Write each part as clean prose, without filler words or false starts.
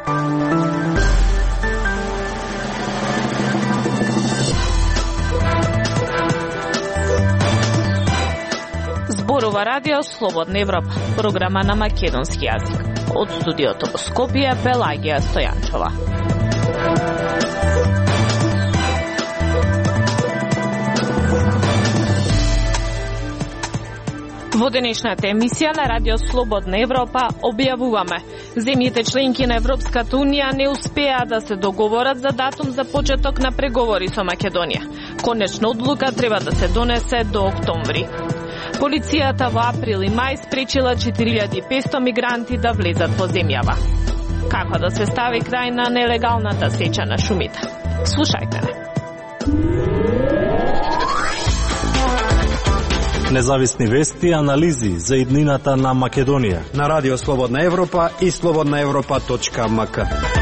Зборува радио Слободна Европа, програма на македонски јазик. Од студиото во Скопје, Пелагија Стојанчова. Во денешната емисија на Радио Слободна Европа објавуваме: земјите членки на Европската Унија не успеа да се договорат за датум за почеток на преговори со Македонија. Конечна одлука треба да се донесе до октомври. Полицијата во април и мај спречила 4500 мигранти да влезат во земјава. Како да се стави крај на нелегалната сеча на шумите? Слушајте не. Независни вести и анализи за иднината на Македонија на Радио Слободна Европа и slobodnaevropa.mk.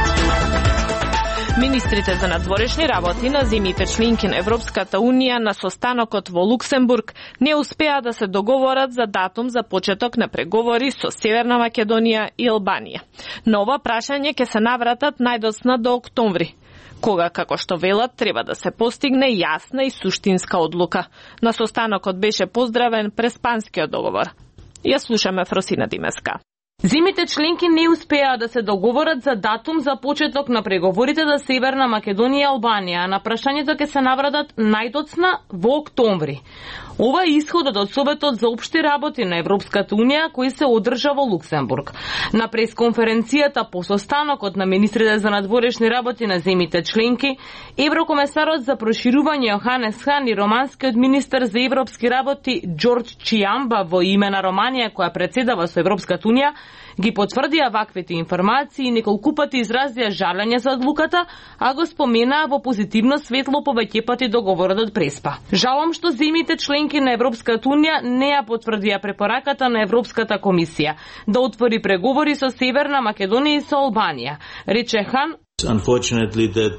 Министрите за надворешни работи на земјите членки на Европската Унија на состанокот во Луксембург не успеа да се договорат за датум за почеток на преговори со Северна Македонија и Албанија. На ова прашање ќе се навратат најдоцна до октомври, кога, како што велат, треба да се постигне јасна и суштинска одлука. На состанокот беше поздравен преспанскиот договор. Ја слушаме Фросина Димеска. Земјите членки не успеа да се договорат за датум за почеток на преговорите за Северна Македонија и Албанија, а на прашањето ќе се навратат најдоцна во октомври. Ова е исходот од Советот за општи работи на Европската Унија кој се одржа во Луксембург. На пресконференцијата по состанокот на министрите за надворешни работи на земјите членки, еврокомесарот за проширување Јоханес Хан и романскиот министер за европски работи Џорџ Чијамба во име на Романија која претседава со Европската Унија ги потврдија ваквите информации и неколку пати изразија жалење за одлуката, а го споменаа во позитивно светло повеќе пати договорот од Преспа. Жалам што земјите членки на Европската Унија не ја потврдија препораката на Европската комисија да отвори преговори со Северна Македонија и со Албанија, рече Хан. Unfortunately that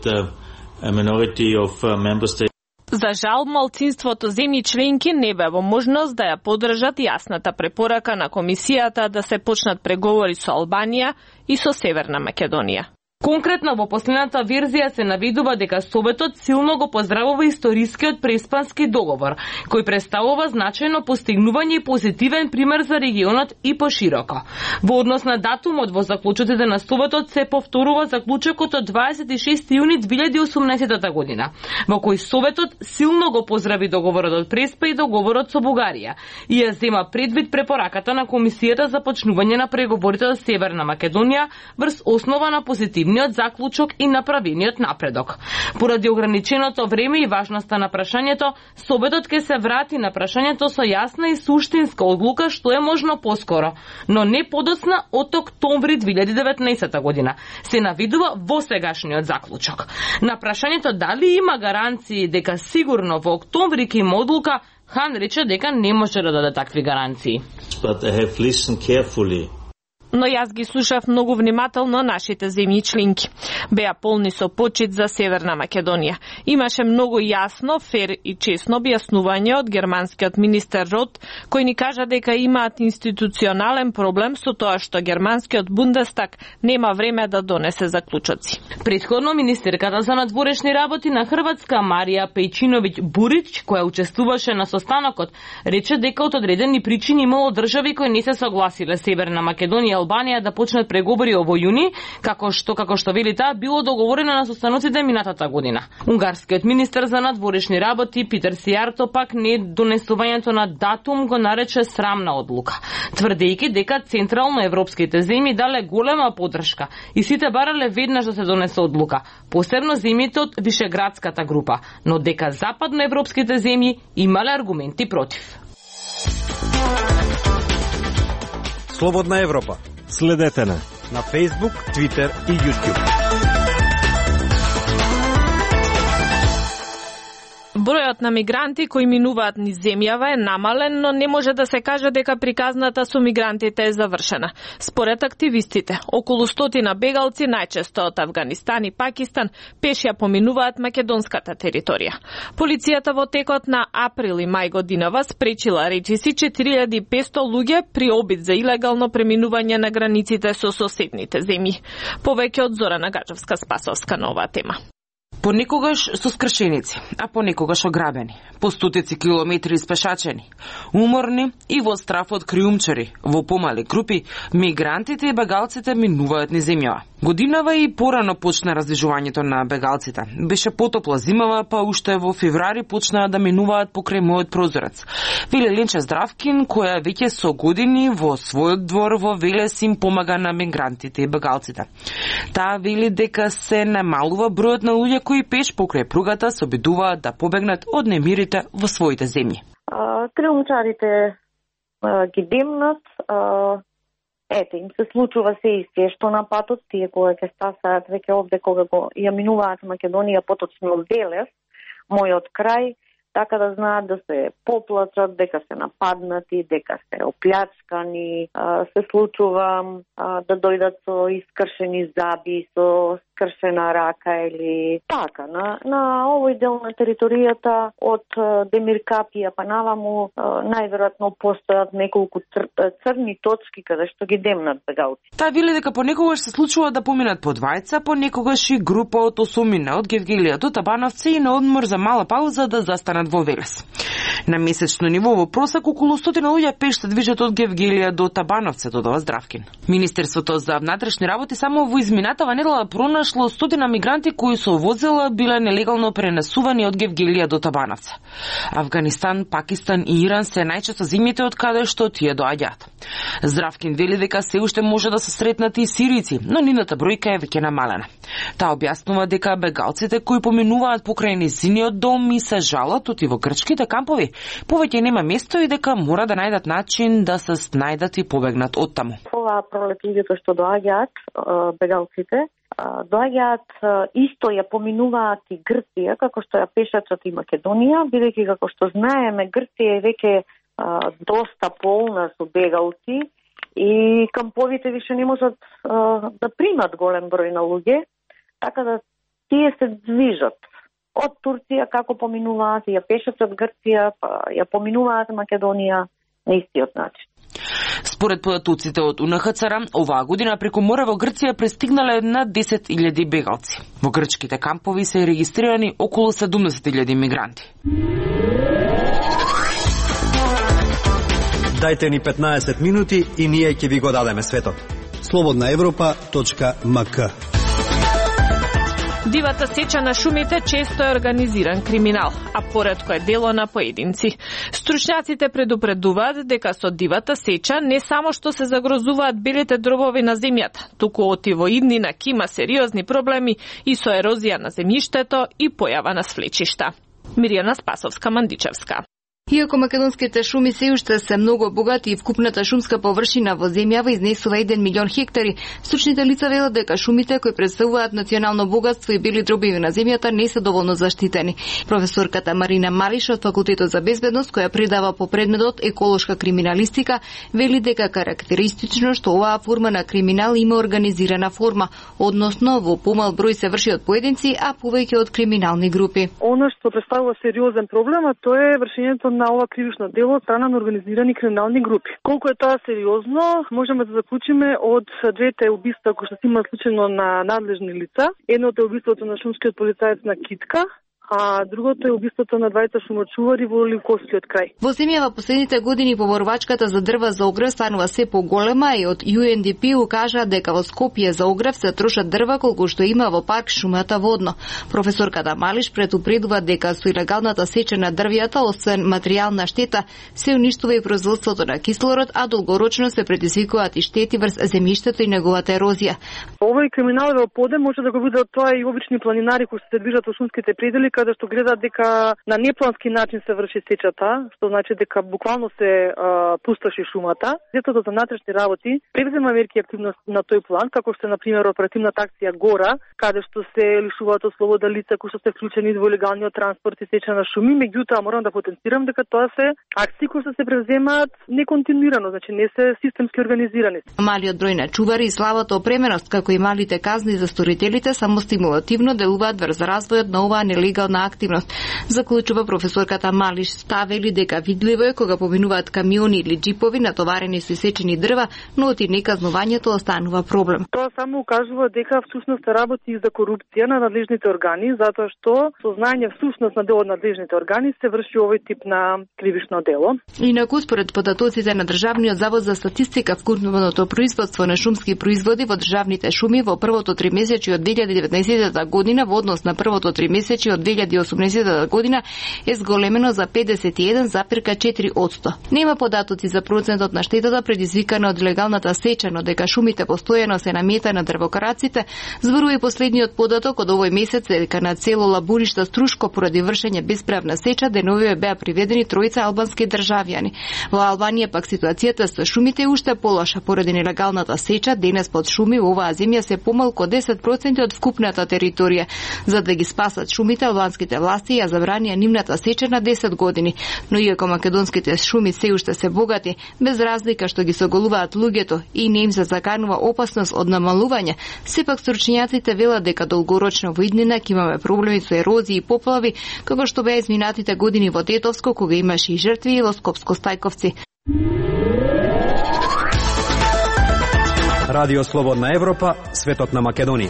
a minority of member states. За жал, малцинството земји членки не бе во можност да ја поддржат јасната препорака на комисијата да се почнат преговори со Албанија и со Северна Македонија. Конкретно во последната верзија се наведува дека Советот силно го поздравува историскиот преспански договор, кој представува значајно постигнување и позитивен пример за регионот и пошироко. Во однос на датумот во заклучоците на Советот се повторува заклучокот од 26 јуни 2018 година, во кој Советот силно го поздрави договорот од Преспа и договорот со Бугарија и ја зема предвид препораката на Комисијата за почнување на преговорите за Северна Македонија врз основа на позитивниот заклучок и направениот напредок. Поради ограниченото време и важноста на прашањето, Советот ќе се врати на прашањето со јасна и суштинска одлука што е можно поскоро, но не подоцна од октомври 2019 година. Се навидува во сегашниот заклучок. На прашањето дали има гаранции дека сигурно во октомври ќе има одлука, Хан рече дека не може да даде такви гаранции. But I have listened carefully. Но јас ги слушав многу внимателно нашите земји членки. Беа полни со почит за Северна Македонија. Имаше многу јасно, фер и честно објаснување од германскиот министер Рот, кој ни кажа дека имаат институционален проблем со тоа што германскиот Бундестаг нема време да донесе заклучоци. Претходно министерката за надворешни работи на Хрватска Марија Пејчиновиќ Бурич, која учествуваше на состанокот, рече дека од одредени причини имало држави кои не се согласиле Северна Македонија и Албанија да почнат преговори во јуни, како што вели таа, било договорено на состаноците минатата година. Унгарскиот министер за надворешни работи Питер Сијарто пак не донесувањето на датум го нарече срамна одлука, тврдејќи дека централно европските земји дале голема поддршка и сите барале веднаш да се донесе одлука, посебно земјите од Вишеградската група, но дека западноевропските земји имале аргументи против. Слободна Европа. Следете на Facebook, Twitter и YouTube. Бројот на мигранти кои минуваат низ земјава е намален, но не може да се каже дека приказната со мигрантите е завршена. Според активистите, околу 100 бегалци, најчесто од Авганистан и Пакистан, пеш ја поминуваат македонската територија. Полицијата во текот на април и мај годинава спречила речиси 4500 луѓе при обид за илегално преминување на границите со соседните земји. Повеќе од Зорана Гаджевска-Спасовска на оваа тема. Понекогаш со скршеници, а понекогаш ограбени, по стотици километри испешачени, уморни и во страф од криумчари, во помали групи, мигрантите и бегалците минуваат низ земјава. Годинава и порано почна раздвижувањето на бегалците. Беше потопла зимава, па уште во февруари почнаа да минуваат покрај мојот прозорец. Вели Ленче Здравкин, која веќе со години во својот двор во Велес им помага на мигрантите и бегалците. Таа вели дека се намалува бројот на луѓе кои пеш покрај пругата се обидуваат да побегнат од немирите во своите земји. Криумчарите ги демнат, ете, им се случува се истие што на патот, тие кога ќе стасаат веќе овде кога го ја минуваат Македонија, поточно Велес, мојот крај, така да знаат да се поплачат, дека се нападнати, дека се оплячкани, се случува да дојдат со искршени заби, со скршена рака или така. На овој дел на територијата од Демиркапија па наваму најверојатно постојат неколку црни точки каде што ги демнат бегалци. Таа вели дека понекогаш се случува да поминат по двајца, понекогаш и група од 8 од Гевгелија до Табановци и на одмор за мала пауза да застанат во Велес. На месечно ниво во просек околу 100 луѓе пеш се движат од Гевгелија до Табановци, додава Здравкин. Министерството за внатрешни работи само во изминатава недела пронашло 100 мигранти кои со возила биле нелегално пренесувани од Гевгелија до Табановци. Авганистан, Пакистан и Иран се најчесто земјите од каде што тие доаѓаат. Здравкин вели дека се уште може да се сретнат и сирици, но нивната бројка е веќе намалена. Таа објаснува дека бегалците кои поминуваат покрај нејзиниот дом и се жалат оти во грчките кампови, повеќе нема место и дека мора да најдат начин да се снајдат и побегнат од таму. Ова пролет луѓето што доаѓаат, бегалците, доаѓаат исто ја поминуваат и Грција, како што ја пешачат и Македонија, бидејќи како што знаеме Грција е веќе доста полна со бегалци и камповите више не можат да примат голем број на луѓе, така да тие се движат од Турција, како поминуваат, ја пешачат Грција, па ја поминуваат Македонија на истиот начин. Според податоците од УНХЦР, оваа година преку море во Грција пристигнале над 10.000 бегалци. Во грчките кампови се регистрирани околу 70.000 мигранти. Дајте ни 15 минути и ние ќе ви го дадеме светот. slobodnaevropa.mk. Дивата сеча на шумите често е организиран криминал, а поретко е дело на поединци. Стручњаците предупредуваат дека со дивата сеча не само што се загрозуваат белите дробови на земјата, туку оти во иднина ќе има сериозни проблеми и со ерозија на земјиштето и појава на свлечишта. Мирјана Спасовска-Мандичевска. Иако македонските шуми се уште се многу богати и вкупната шумска површина во земјава изнесува 1 милион хектари, стручните лица велат дека шумите кои представуваат национално богатство и бели дробиви на земјата не се доволно заштитени. Професорката Марина Малиш од Факултетот за безбедност, која предава по предметот еколошка криминалистика, вели дека карактеристично што оваа форма на криминал има организирана форма, односно во помал број се врши од поединци, а повеќе од криминални групи. Она што представува сериозен проблем, тоа е вршењето на ова кривично дело од страна на организирани криминални групи. Колку е тоа сериозно, можеме да заклучиме од двете убиства кои што се има случајно на надлежни лица. Едното е убиството на шумскиот полицаец на Китка, а другото е убиството на двајца шумочувари во Ливковскиот крај. Во земјава последните години поборувачката за дрва за огрев станува се поголема и од UNDP укажа дека во Скопје за огрев се трошат дрва колку што има во парк шумата водно. Професорката Малиш предупредува дека со илегалната сеча на дрвјата, освен материјална штета, се уништува и производството на кислород, а долгорочно се предизвикуваат и штети врз земјиштето и неговата ерозија. Овој криминал во подем може да го видат тоа и обични планинари кои се движат во шумските предели, каде што гледат дека на неплански начин се врши сечата, што значи дека буквално се пустоши шумата. Детото за натрешни работи превзема мерки активност на тој план, како што на пример оперативната акција Гора, каде што се лишуваат од слобода лица кои што се вклучени во легалниот транспорт и сеча на шуми. Меѓутоа морам да потенцирам дека тоа се акции кои што се превземаат неконтинуирано, значи не се системски организирани. Малиот број на чувари и слабата опременост, како и малите казни за сторителите, само стимулативно делуваат врз развојот на оваа нелегална активност. Заклучува професорката Малиш. Ставели дека видливо е кога поминуваат камиони или джипови натоварени со сечени дрва, но оти неказнувањето останува проблем. Тоа само укажува дека всушност работи и за корупција на надлежните органи, затоа што со знаење всушност на дел од надлежните органи се врши овој тип на кривишно дело. Инаку, според податоците на Државниот завод за статистика, вкупното производство на шумски производи во државните шуми во првото тримесечје од 2019 година во однос на првото тримесечје од 2018 година е зголемено за 51,4%. Нема податоци за процентот на штетата предизвикана од легалната сеча, но дека шумите постојано се намета на дрвокараците, зборува и последниот податок од овој месец дека на цело Лабуништа Струшко поради вршење бесправна сеча деновиве беа приведени тројца албански државјани. Во Албанија пак ситуацијата со шумите е уште полоша поради нелегалната сеча. Денес под шуми во оваа земја се помалку 10% од вкупната територија. За да ги спасат шумите, албанските власти ја забранија нивната сеча на 10 години. Но иако македонските шуми се уште се богати, без разлика што ги соголуваат луѓето и не им се заканува опасност од намалување, сепак стручњаците велат дека долгорочно во иднина ќе имаме проблеми со ерозии и поплави, како што беа изминатите години во Тетовско, кога имаше и жртви, и во Скопско-Стајковци. Радио Слободна Европа, светот на Македонија.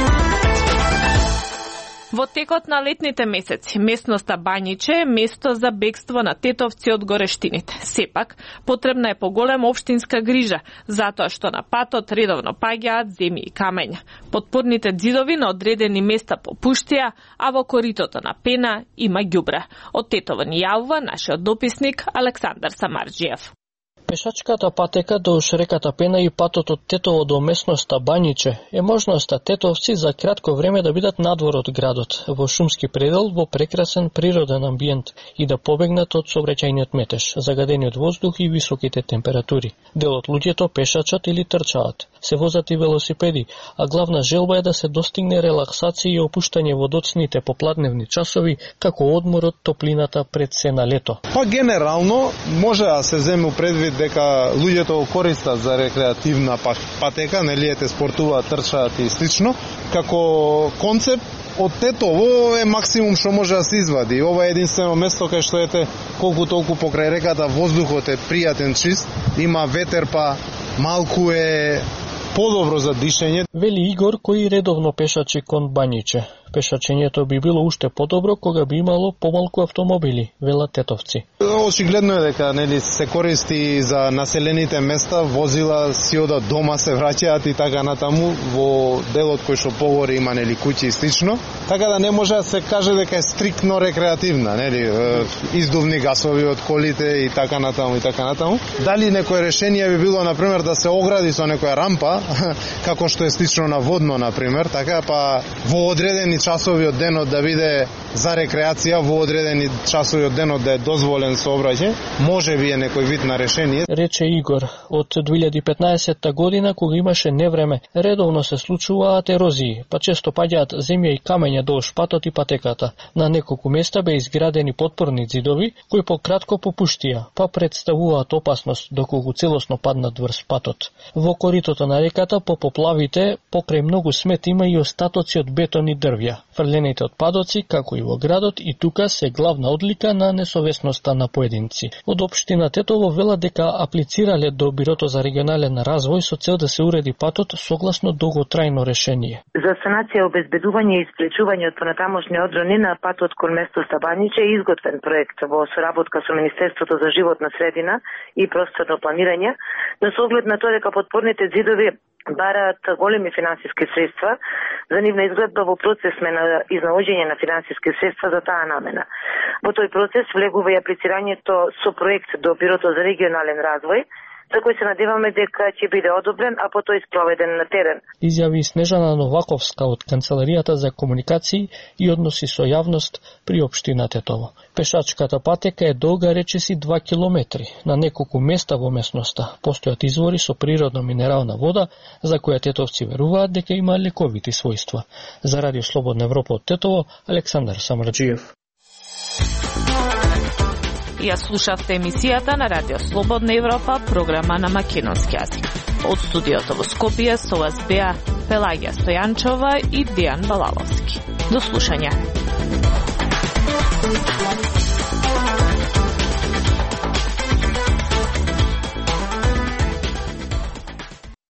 Во текот на летните месеци, местноста Бањиче е место за бегство на тетовци од горештините. Сепак, потребна е поголема општинска грижа, затоа што на патот редовно паѓаат земји и камења. Подпорните ѕидови на одредени места попуштија, а во коритото на Пена има ѓубре. Од Тетово ни јавува нашиот дописник Александар Самарџиев. Пешачката патека дуж реката Пена и патот од Тетово до местноста Бањиче е можноста тетовци за кратко време да бидат надвор од градот, во шумски предел, во прекрасен природен амбиент и да побегнат од сообраќајниот метеж, загадениот воздух и високите температури. Дел од луѓето пешачат или трчаат, се возат и велосипеди, а главна желба е да се достигне релаксација и опуштање во доцните попладневни часови, како одмор од топлината пред се на лето. Па генерално може да се земе предвид дека луѓето користат за рекреативна патека, нели спортуваат, трчаат и слично. Како концепт од Тетово е максимум што може да се извади. Ова е единствено место кај што колку толку покрај реката воздухот е пријатен, чист, има ветер, па малку е подобро за дишење. Вели Игор, кој редовно пешачи кон Бањиче. Пешачењето би било уште подобро кога би имало помалку автомобили, велат тетовци. Очигледно е дека се користи за населените места, возила си одат дома, се враќаат и така натаму, во делот кој што погоре има куќи и слично. Така да не може да се каже дека е стриктно рекреативна, издувни гасови од колите и така натаму и така натаму. Дали некое решение би било на пример да се огради со некоја рампа, како што е слично на водно на пример, така па во одредени часови од денот да биде за рекреација, во одредени часови од денот да е дозволен сообраќај, може би е некој вид на решение. Рече Игор, од 2015 година кога имаше невреме, редовно се случуваат ерозии, па често паѓаат земја и камења долж патот и патеката. На неколку места беа изградени подпорни ѕидови кои пократко попуштија, па представуваат опасност доколку целосно паднат врз патот. Во коритото на реката по поплавите покрај многу смет има и остатоци од бетон и дрвја. Фрлените отпадоци, како и во градот, и тука се главна одлика на несовесноста на поединци. Од општина Тетово велат дека аплицирале до Бирото за регионален развој со цел да се уреди патот согласно долготрајно решение. За санација, обезбедување и спречување од понатамошни одрони на патот кон местоста Бањиче е изготвен проект во соработка со Министерството за животна средина и просторно планирање, но со оглед на тоа дека подпорните ѕидови бараат големи финансиски средства, за нивна изградба во процес сме на изнаоѓање на финансиски средства за таа намена. Во тој процес влегува и аплицирањето со проект до Бирото за регионален развој, за кој се надеваме дека ќе биде одобрен, а потоа и спроведен на терен. Изјави Снежана Новаковска од Канцеларијата за комуникации и односи со јавност при општина Тетово. Пешачката патека е долга речиси 2 километри. На неколку места во местноста постојат извори со природна минерална вода, за која тетовци веруваат дека има лековити својства. За Радио Слободна Европа од Тетово, Александар Самарџиев. Ја слушавте емисијата на Радио Слободна Европа, програма на македонски јазик. Од студиото во Скопје со вас беа Пелагија Стојанчова и Дијан Балаловски. До слушање.